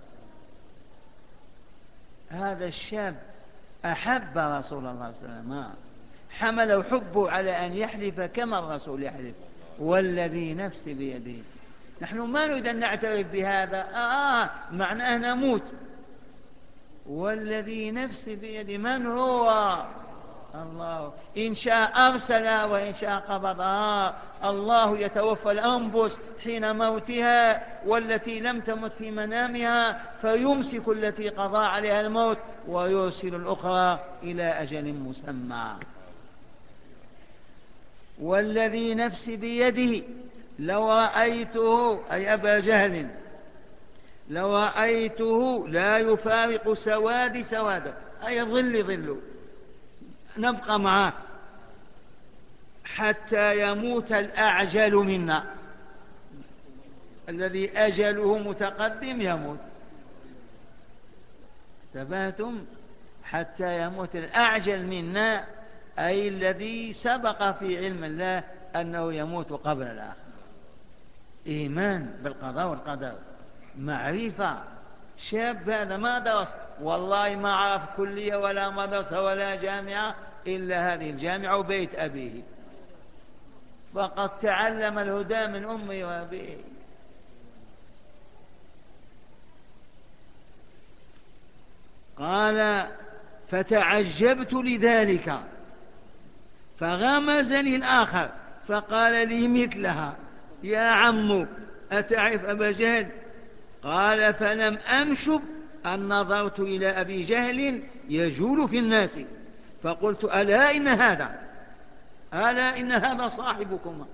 هذا الشاب أحب رسول الله صلى الله عليه وسلم، حمله حبه على أن يحلف كما الرسول يحلف والذي نفسي بيده. نحن ما نريد أن نعترف بهذا، آه, آه معناه نموت. والذي نفسي بيده من هو؟ الله. إن شاء أرسل وإن شاء قبضها. الله يتوفى الأنفس حين موتها والتي لم تمت في منامها، فيمسك التي قضى عليها الموت ويرسل الأخرى إلى أجل مسمى. والذي نفسي بيده لو رأيته، أي أبا جهل، لو رأيته لا يفارق سوادي سواده، أي ظل ظل، نبقى معه حتى يموت الأعجل منا. الذي أجله متقدم يموت. انتبهتم؟ حتى يموت الأعجل منا، أي الذي سبق في علم الله أنه يموت قبل الآخر. إيمان بالقضاء والقدر، معرفة. شاب هذا ما درس والله ما عرف كلية ولا مدرسة ولا جامعة إلا هذه الجامعة وبيت أبيه، فقد تعلم الهدى من أمه وأبيه. قال فتعجبت لذلك فغمزني الآخر فقال لي مثلها: يا عم أتعرف أبا جهل؟ قال فلم أنشب أن نظرت إلى أبي جهل يجول في الناس فقلت: ألا إن هذا ألا إن هذا صاحبكما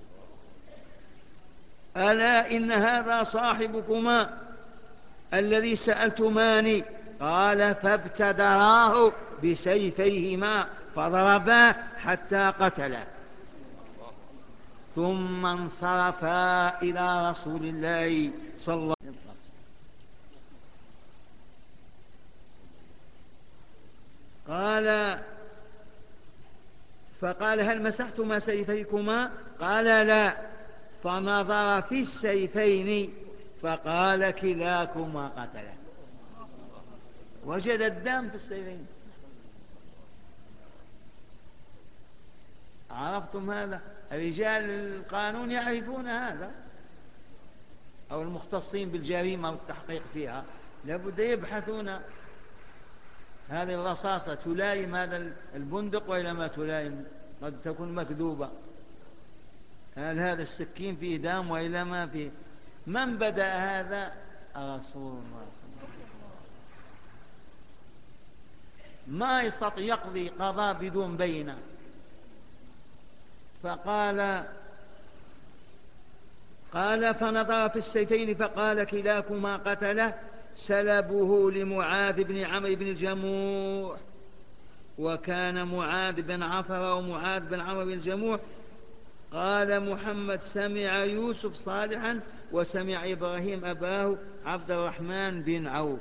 ألا إن هذا صاحبكما الذي سألتماني. قال فابتدراه بسيفيهما فضرباه حتى قتله، ثم انصرفا إلى رسول الله صلى الله عليه وسلم. قال فقال: هل مسحتما سيفيكما؟ قال: لا. فنظر في السيفين فقال: كلاكما قتله. وجد الدم في السيفين. عرفتم هذا؟ رجال القانون يعرفون هذا، أو المختصين بالجريمة والتحقيق فيها لابد يبحثون. هذه الرصاصة تلائم هذا البندق وإلى ما تلائم، قد تكون مكذوبة. هل هذا السكين فيه دم وإلى ما فيه؟ من بدأ هذا؟ رسول الله صلى الله عليه وسلم. ما يستطيع يقضي قضاء بدون بينة. فقال قال فنظر في السيفين فقال: كلاكما قتله. سلبه لمعاذ بن عمرو بن الجموح، وكان معاذ بن عفر ومعاذ بن عمرو بن الجموح. قال محمد: سمع يوسف صالحا وسمع إبراهيم أباه عبد الرحمن بن عوف.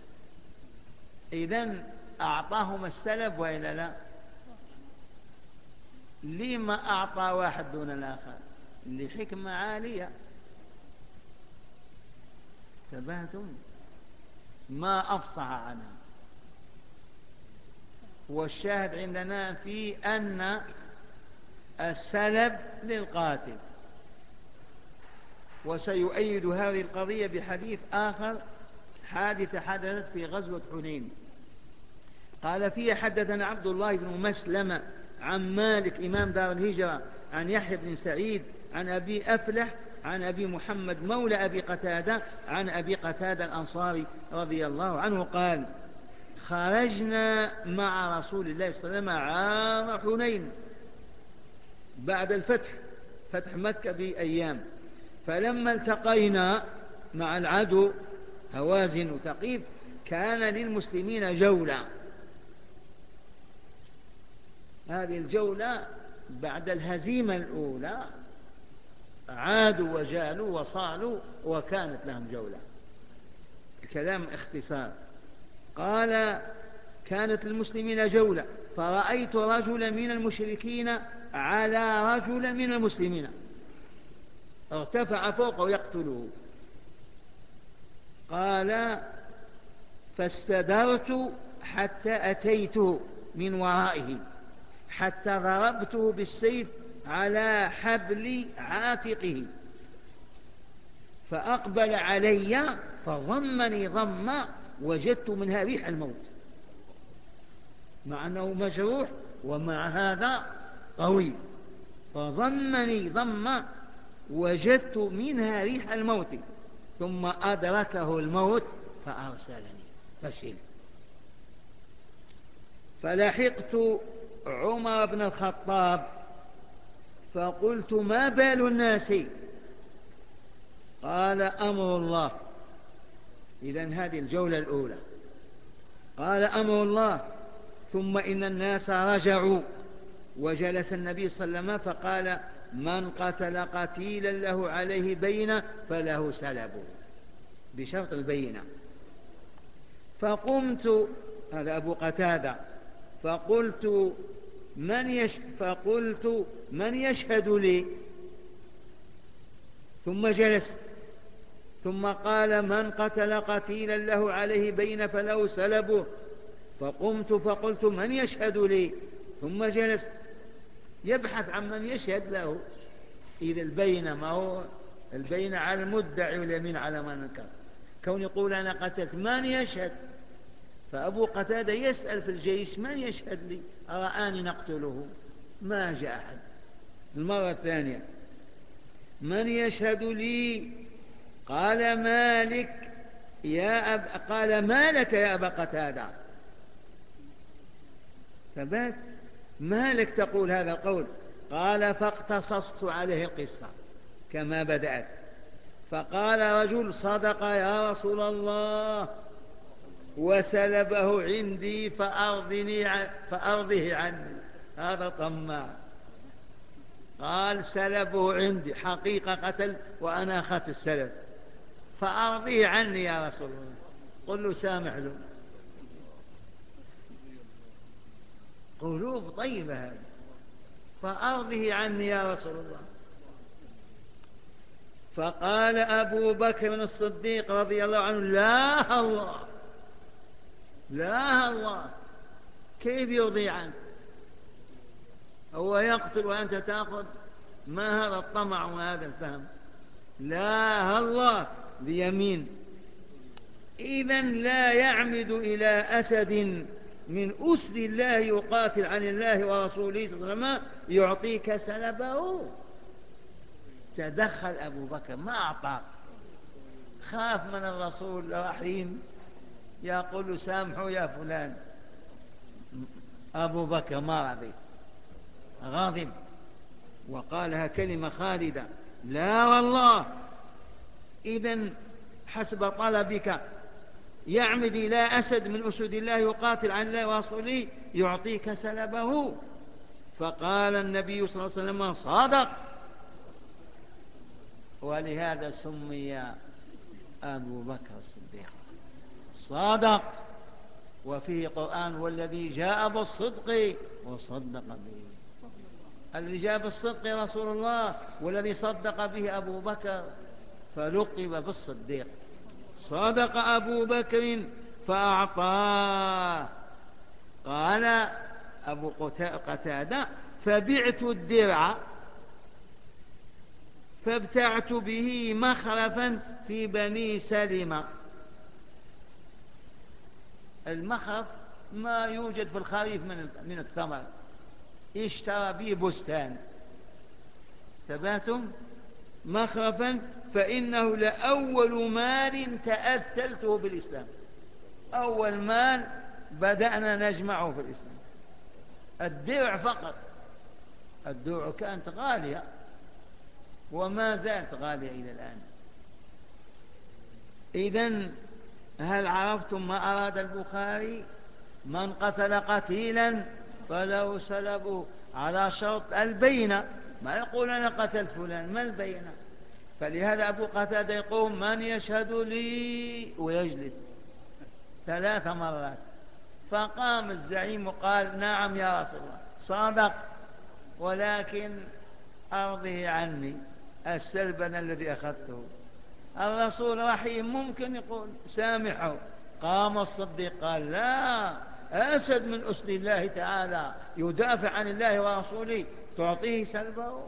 إذن أعطاهم السلب وإلا لا؟ لما أعطى واحد دون الآخر؟ لحكمة عالية. تبهتم ما أفصح عنها. والشاهد عندنا في أن السلب للقاتل. وسيؤيد هذه القضية بحديث آخر، حادثة حدثت في غزوة حنين. قال فيه: حدثنا عبد الله بن مسلمة عن مالك إمام دار الهجرة عن يحيى بن سعيد عن أبي أفلح عن أبي محمد مولى أبي قتادة عن أبي قتادة الأنصاري رضي الله عنه قال: خرجنا مع رسول الله صلى الله عليه وسلم عام حنين بعد الفتح، فتح مكة بأيام. فلما التقينا مع العدو هوازن وثقيف كان للمسلمين جولة. هذه الجولة بعد الهزيمة الأولى عادوا وجالوا وصالوا وكانت لهم جولة. الكلام اختصار. قال: كانت للمسلمين جولة فرأيت رجلا من المشركين على رجل من المسلمين ارتفع فوقه يقتله. قال: فاستدرت حتى أتيته من ورائه حتى ضربته بالسيف على حبل عاتقه فأقبل علي فضمني ضما وجدت منها ريح الموت، مع أنه مجروح ومع هذا قوي. فضمني ضما وجدت منها ريح الموت ثم أدركه الموت فأرسلني فشل. فلحقت عمر بن الخطاب فقلت: ما بال الناس؟ قال: أمر الله. إذن هذه الجولة الأولى. قال: أمر الله. ثم إن الناس رجعوا وجلس النبي صلى الله عليه وسلم فقال: من قتل قتيلا له عليه بينة فله سلبه، بشرط البينة. فقمت، هذا أبو قتادة، فقلت: من يش فقلت من يشهد لي؟ ثم جلست ثم قال من قتل قتيلا له عليه بين فله سلبه. فقمت فقلت من يشهد لي؟ ثم جلس يبحث عن من يشهد له. إذا البينة ما هو البينة على المدعي واليمين على من انكر. كون يقول أنا قتلت من يشهد؟ فأبو قتادة يسأل في الجيش من يشهد لي؟ أرآني نقتله؟ ما جاء أحد. المرة الثانية من يشهد لي؟ قال مالك يا أب... قال ما لك يا أبا قتادة؟ ثبات مالك تقول هذا القول؟ قال فاقتصصت عليه القصة كما بدأت. فقال رجل صدق يا رسول الله وسلبه عندي فأرضني ع... فأرضه عني. هذا طماع. قال سلبه عندي حقيقة قتل وأنا أخذت السلب فأرضه عني يا رسول الله. قل له سامح له. قلوب طيبة هذه. فأرضه عني يا رسول الله. فقال أبو بكر الصديق رضي الله عنه لا الله لا الله كيف يرضي عنك؟ هو يقتل وأنت تأخذ؟ ما هذا الطمع وهذا الفهم؟ لا الله بيمين. إذن لا يعمد إلى أسد من أسد الله يقاتل عن الله ورسوله صلى الله عليه وسلم يعطيك سلبه. تدخل أبو بكر ما أعطى. خاف من الرسول رحيم يقول سامحوا يا فلان. أبو بكر ما رضي غاضب وقالها كلمة خالدة لا والله. إذن حسب طلبك يعمد إلى أسد من أسد الله يقاتل عن الله ورسوله يعطيك سلبه. فقال النبي صلى الله عليه وسلم صادق. ولهذا سمي أبو بكر الصديق صادق. وفيه قرآن والذي جاء بالصدق وصدق به. الذي جاء بالصدق رسول الله والذي صدق به أبو بكر فلقب بالصديق. صدق أبو بكر فأعطاه. قال أبو قتادة فبعت الدرع فابتعت به مخرفا في بني سلمة. المخرف ما يوجد في الخريف من الثمر. اشترى به بستان. تباتم مخرفا فإنه لأول مال تأثلته بالإسلام. أول مال بدأنا نجمعه في الإسلام الدرع فقط. الدرع كانت غالية وما زالت غالية إلى الآن. إذن هل عرفتم ما أراد البخاري؟ من قتل قتيلا فله سلبه على شرط البينة. ما يقول أنا قتلت فلان ما البينة؟ فلهذا أبو قتادة يقول من يشهد لي ويجلس ثلاث مرات. فقام الزعيم وقال نعم يا رسول الله صادق ولكن أرضه عني السلبن الذي أخذته. الرسول رحيم ممكن يقول سامحه. قام الصديق قال لا أسد من أسد الله تعالى يدافع عن الله ورسوله تعطيه سلبه.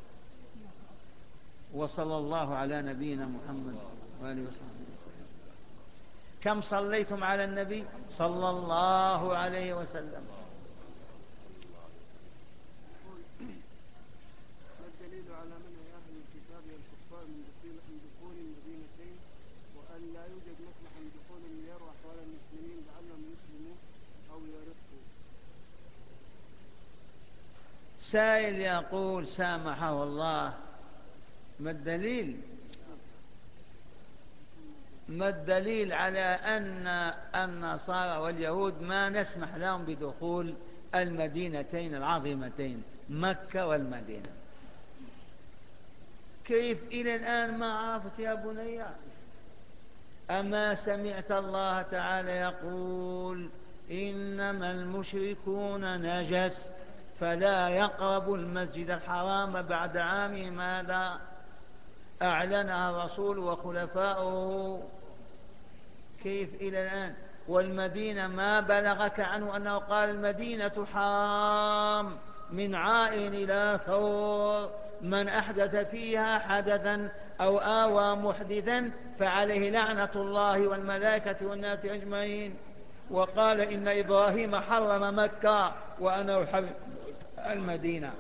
وصلى الله على نبينا محمد وآله وصحبه. كم صليتم على النبي صلى الله عليه وسلم؟ ما الدليل على منع أهل الكتاب والكفار من دخول المدينتين وأن لا يوجد مسمح من دخول ليرى أحوال المسلمين لعلهم يسلموا أو يرقوا؟ سائل يقول سامحه الله ما الدليل؟ ما الدليل على أن النصارى واليهود ما نسمح لهم بدخول المدينتين العظيمتين مكة والمدينة؟ كيف إلى الآن ما عرفت يا بني؟ أما سمعت الله تعالى يقول إنما المشركون نجس فلا يقربوا المسجد الحرام بعد عامهم هذا. أعلنها الرسول وخلفاؤه. كيف إلى الآن؟ والمدينة ما بلغك عنه أنه قال المدينة حرام من عائن إلى ثور، من أحدث فيها حدثا أو آوى محدثا فعليه لعنة الله والملائكة والناس أجمعين. وقال إن إبراهيم حرم مكة وأنا أحرم المدينة.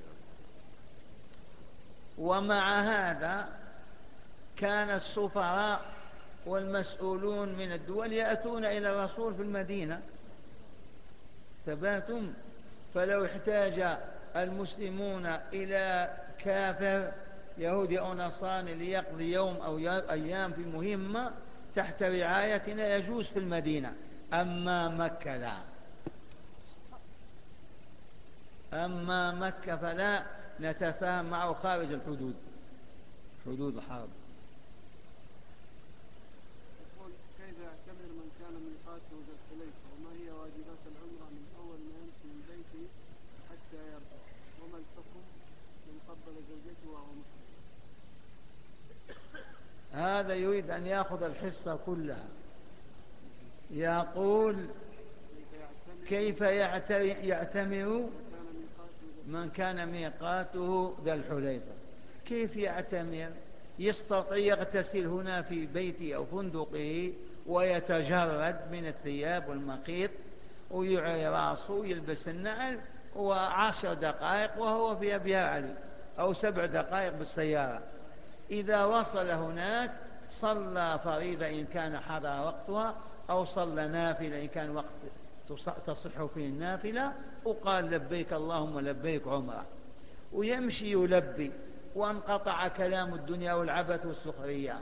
ومع هذا كان السفراء والمسؤولون من الدول يأتون إلى الرسول في المدينة. ثباتم. فلو احتاج المسلمون إلى كافر يهودي أو نصراني ليقضي يوم أو أيام في مهمة تحت رعايتنا يجوز في المدينة. أما مكة لا، أما مكة فلا، نتفاهم معه خارج الحدود، حدود الحرب. يقول كيف يعتمر من كان ميقاته ذا الحليفة، وما هي واجبات العمرة من أول ما يمشي من بيته حتى يرجع، وما الحكم من قبل زوجته وهو محرم؟ هذا يريد أن يأخذ الحصة كلها. يقول كيف يعتمر من كان ميقاته ذا الحليفة. كيف يعتمر؟ يستطيع يغتسل هنا في بيته أو فندقه ويتجرد من الثياب والمخيط ويعي راسه ويلبس النعل وعشر دقائق وهو في أبيار علي أو سبع دقائق بالسيارة. إذا وصل هناك صلى فريضة إن كان حضر وقتها أو صلى نافلة إن كان وقت تصح فيه النافلة، وقال لبيك اللهم لبيك عمره، ويمشي يلبي وانقطع كلام الدنيا والعبث والسخرية.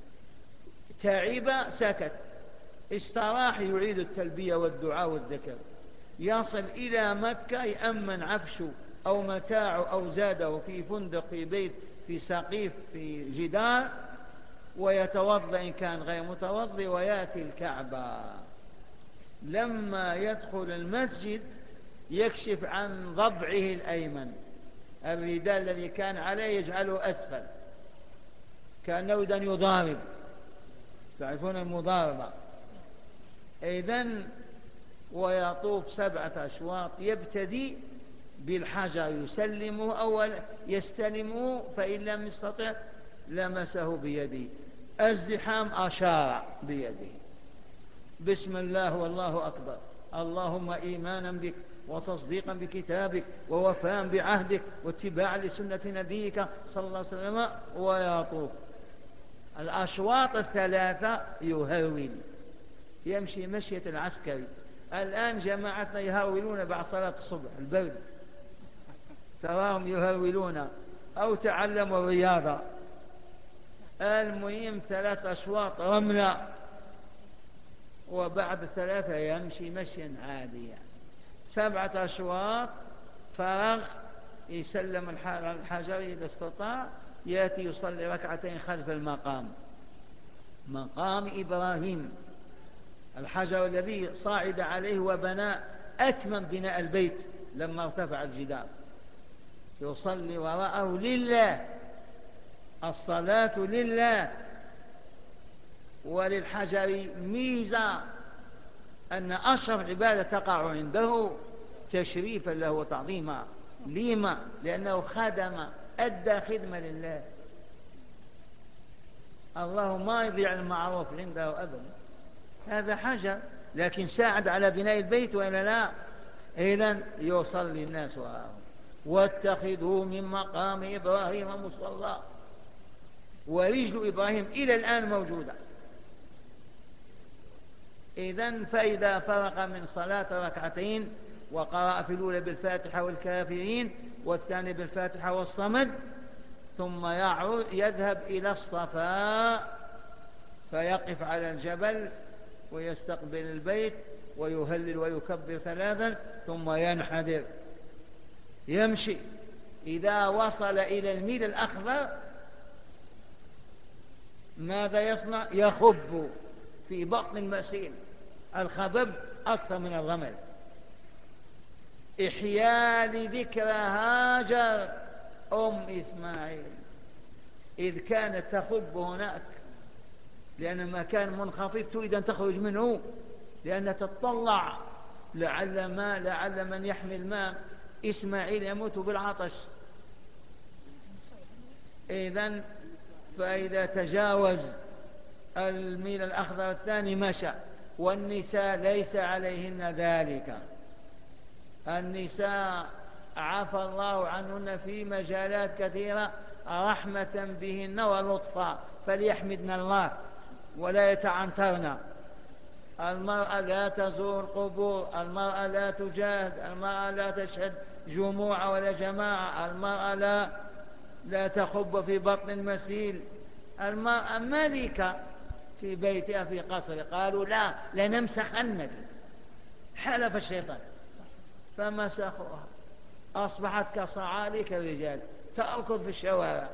تعب سكت، استراح يعيد التلبية والدعاء والذكر. يصل إلى مكة يأمن عفشه أو متاعه أو زاده في فندق في بيت في سقيف في جدار، ويتوضأ إن كان غير متوضئ ويأتي الكعبة. لما يدخل المسجد يكشف عن ضبعه الأيمن، الرداء الذي كان عليه يجعله أسفل كأنه إذا يضارب، تعرفون المضاربة. إذن ويطوف سبعة أشواط، يبتدي بالحجر يسلمه أو يستلمه، فإن لم يستطع لمسه بيده. الزحام أشار بيده بسم الله والله أكبر، اللهم إيمانا بك وتصديقا بكتابك ووفاء بعهدك واتباعا لسنة نبيك صلى الله عليه وسلم، ويطوف الأشواط الثلاثة يهرول، يمشي مشية العسكري. الآن جماعتنا يهرولون بعد صلاة الصبح البرد، تراهم يهرولون أو تعلموا الرياضة. المهم ثلاث أشواط رملة، وبعد ثلاثة يمشي مشيا عاديا. سبعة أشواط فرغ يسلم الحجر إذا استطاع، يأتي يصلي ركعتين خلف المقام، مقام إبراهيم، الحجر الذي صعد عليه وبنى أتمم بناء البيت لما ارتفع الجدار، يصلي وراءه لله، الصلاة لله. وللحجر ميزة أن أشرف عبادة تقع عنده تشريفا له وتعظيما. لما؟ لأنه خدم، أدى خدمة لله. الله ما يضيع المعروف عنده أبدا. هذا حجر لكن ساعد على بناء البيت وإلا لا؟ إذن يصلي الناس وراءه. واتخذوا من مقام إبراهيم مصلى، ورجل إبراهيم إلى الآن موجودة. إذن فإذا فرغ من صلاة ركعتين وقرأ في الأولى بالفاتحة والكافرين والثاني بالفاتحة والصمد، ثم يعود يذهب إلى الصفاء فيقف على الجبل ويستقبل البيت ويهلل ويكبر ثلاثا، ثم ينحدر يمشي. إذا وصل إلى الميل الأخضر ماذا يصنع؟ يخب في بطن المسيل، الخبب أكثر من الرمل، إحياء لذكرى هاجر أم إسماعيل. إذ كانت تخب هناك، لأن مكان منخفض تريد أن تخرج منه، لأن تتطلع لعل ما لعل من يحمل ماء إسماعيل يموت بالعطش. إذن فإذا تجاوز الميل الأخضر الثاني مشى. والنساء ليس عليهن ذلك، النساء عفى الله عنهن في مجالات كثيرة رحمة بهن ولطفا، فليحمدن الله ولا يتعنترن. المرأة لا تزور قبور، المرأة لا تجاهد، المرأة لا تشهد جموع ولا جماعة، المرأة لا لا تخب في بطن المسيل، المرأة ملكة في بيتها في قصر. قالوا لا لنمسخنك، حلف الشيطان فمسخوها، أصبحت كصعاليك الرجال تأركض في الشوارع.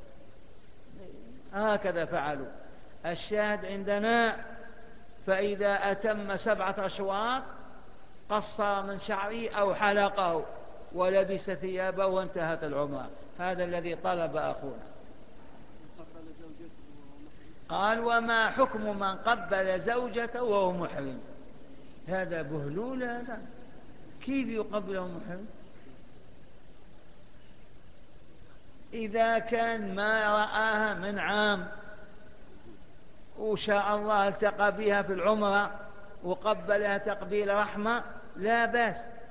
هكذا فعلوا. الشاهد عندنا فإذا أتم سبعة أشواط قصر من شعره أو حلقه ولبس ثيابه وانتهت العمرة. هذا الذي طلب أخونا. قال وما حكم من قبل زوجته وهو محرم؟ هذا بهلول، هذا كيف يقبله محرم؟ إذا كان ما رآها من عام وشاء الله التقى بها في العمرة وقبلها تقبيل رحمة لا بأس.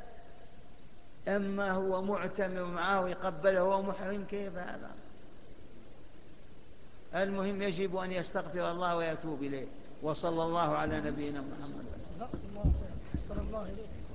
أما هو معتمر معه يقبله وهو محرم، كيف هذا؟ المهم يجب أن يستغفر الله ويتوب إليه. وصلى الله على نبينا محمد.